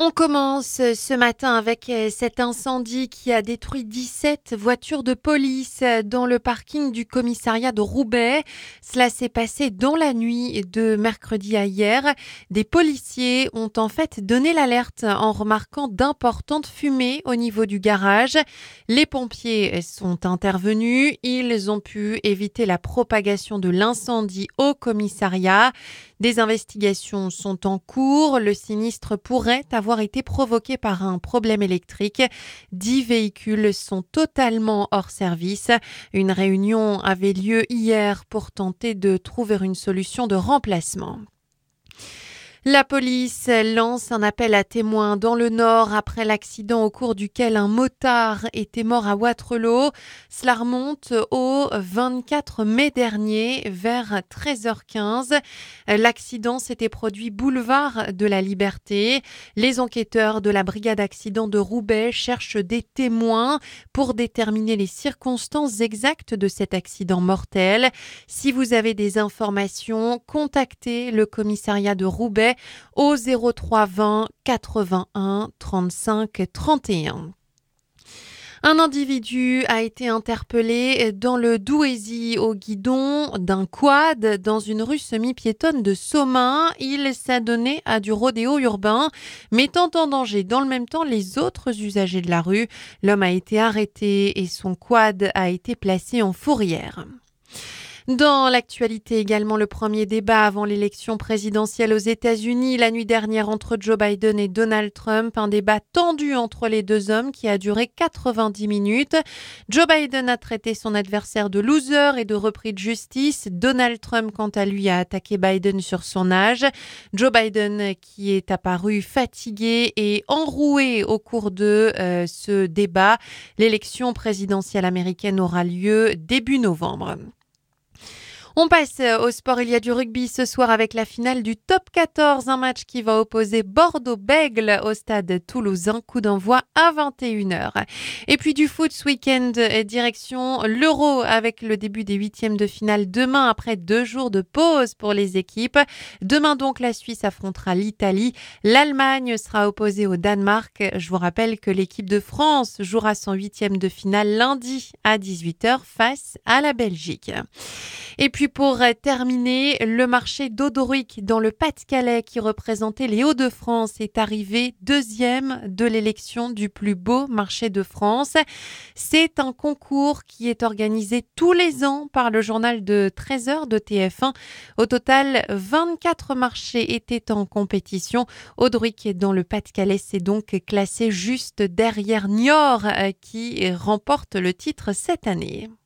On commence ce matin avec cet incendie qui a détruit 17 voitures de police dans le parking du commissariat de Roubaix. Cela s'est passé dans la nuit de mercredi à hier. Des policiers ont en fait donné l'alerte en remarquant d'importantes fumées au niveau du garage. Les pompiers sont intervenus. Ils ont pu éviter la propagation de l'incendie au commissariat. Des investigations sont en cours. Le sinistre pourrait avoir été provoqué par un problème électrique. 10 véhicules sont totalement hors service. Une réunion avait lieu hier pour tenter de trouver une solution de remplacement. La police lance un appel à témoins dans le Nord après l'accident au cours duquel un motard était mort à Wattrelos. Cela remonte au 24 mai dernier vers 13h15. L'accident s'était produit boulevard de la Liberté. Les enquêteurs de la brigade accident de Roubaix cherchent des témoins pour déterminer les circonstances exactes de cet accident mortel. Si vous avez des informations, contactez le commissariat de Roubaix au 03 20 81 35 31. Un individu a été interpellé dans le Douaisis au guidon d'un quad dans une rue semi-piétonne de Somain. Il s'adonnait à du rodéo urbain, mettant en danger dans le même temps les autres usagers de la rue. L'homme a été arrêté et son quad a été placé en fourrière. Dans l'actualité également, le premier débat avant l'élection présidentielle aux États-Unis la nuit dernière entre Joe Biden et Donald Trump. Un débat tendu entre les deux hommes qui a duré 90 minutes. Joe Biden a traité son adversaire de loser et de repris de justice. Donald Trump, quant à lui, a attaqué Biden sur son âge. Joe Biden qui est apparu fatigué et enroué au cours de ce débat. L'élection présidentielle américaine aura lieu début novembre. On passe au sport, il y a du rugby ce soir avec la finale du Top 14, un match qui va opposer Bordeaux-Bègles au stade toulousain, coup d'envoi à 21h. Et puis du foot ce week-end, direction l'Euro avec le début des huitièmes de finale demain après 2 jours de pause pour les équipes. Demain donc la Suisse affrontera l'Italie, l'Allemagne sera opposée au Danemark. Je vous rappelle que l'équipe de France jouera son huitième de finale lundi à 18h face à la Belgique. Et puis pour terminer, le marché d'Odoric dans le Pas-de-Calais qui représentait les Hauts-de-France est arrivé deuxième de l'élection du plus beau marché de France. C'est un concours qui est organisé tous les ans par le journal de 13h de TF1. Au total, 24 marchés étaient en compétition. Audric dans le Pas-de-Calais s'est donc classé juste derrière Niort qui remporte le titre cette année.